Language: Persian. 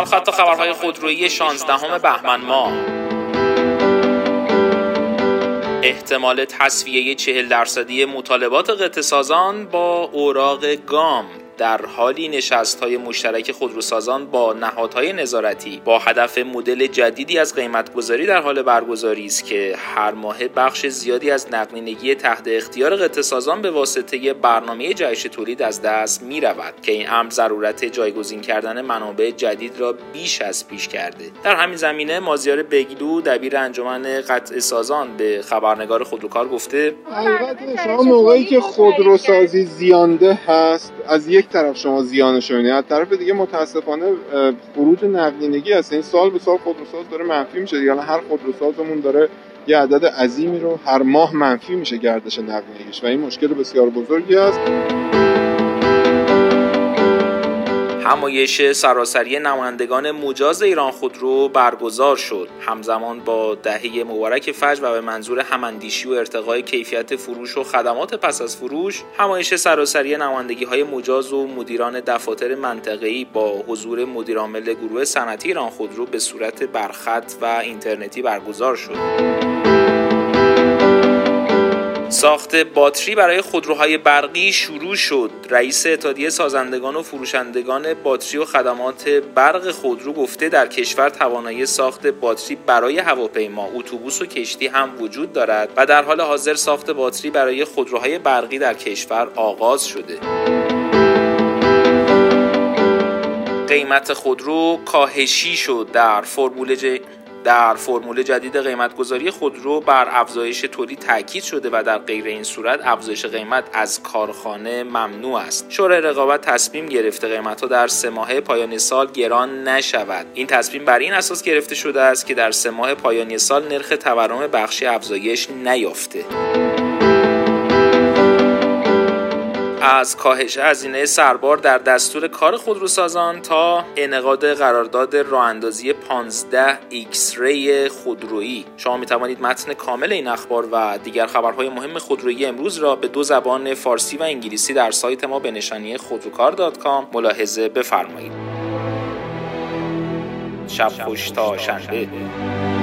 هم خط خبرهای خودرویی 16 بهمن ماه. احتمال تصفیه 40% مطالبات قطعه‌سازان با اوراق گام در حالی نشست‌های مشترک خودروسازان با نهادهای نظارتی با هدف مدل جدیدی از قیمت‌گذاری در حال برگزاری است که هر ماه بخش زیادی از نقدینگی تحت اختیار قطعه‌سازان به واسطه برنامه جهش تولید از دست می‌رود که این امر ضرورت جایگزین کردن منابع جدید را بیش از پیش کرده. در همین زمینه مازیار بگلو دبیر انجمن قطعه‌سازان به خبرنگار خودروکار گفته: البته شما موقعی که خودروسازی زیانده هست از یک طرف شما زیانش رو می‌بینید، از طرف دیگه متاسفانه خروج نقدینگی هست. این سال به سال خودروساز داره منفی میشه. یعنی هر خودروسازمون داره یه عدد عظیمی رو هر ماه منفی میشه گردش نقدینگیش و این مشکل بسیار بزرگی است. همایش سراسری نمایندگان مجاز ایران خودرو برگزار شد. همزمان با دهه مبارک فجر و به منظور هماندیشی و ارتقای کیفیت فروش و خدمات پس از فروش، همایش سراسری نمایندگی‌های مجاز و مدیران دفاتر منطقه‌ای با حضور مدیرعامل گروه صنعتی ایران خودرو به صورت برخط و اینترنتی برگزار شد. ساخت باتری برای خودروهای برقی شروع شد. رئیس اتحادیه سازندگان و فروشندگان باتری و خدمات برق خودرو گفته در کشور توانایی ساخت باتری برای هواپیما، اتوبوس و کشتی هم وجود دارد و در حال حاضر ساخت باتری برای خودروهای برقی در کشور آغاز شده. قیمت خودرو کاهشی شد. در فرمول جدید قیمتگذاری خودرو بر افزایش تولید تاکید شده و در غیر این صورت افزایش قیمت از کارخانه ممنوع است. شورای رقابت تصمیم گرفته قیمت‌ها در 3 ماهه پایان سال گران نشود. این تصمیم بر این اساس گرفته شده است که در 3 ماه پایانی سال نرخ تورم بخشی افزایش نیافته. از کاهش هزینه سربار در دستور کار خودروسازان تا انعقاد قرارداد راه‌اندازی 15 ایکس-ری خودرویی. شما می‌توانید متن کامل این اخبار و دیگر خبرهای مهم خودرویی امروز را به 2 زبان فارسی و انگلیسی در سایت ما به نشانی خودروکار.com ملاحظه بفرمایید. شب خوش تا شنبه.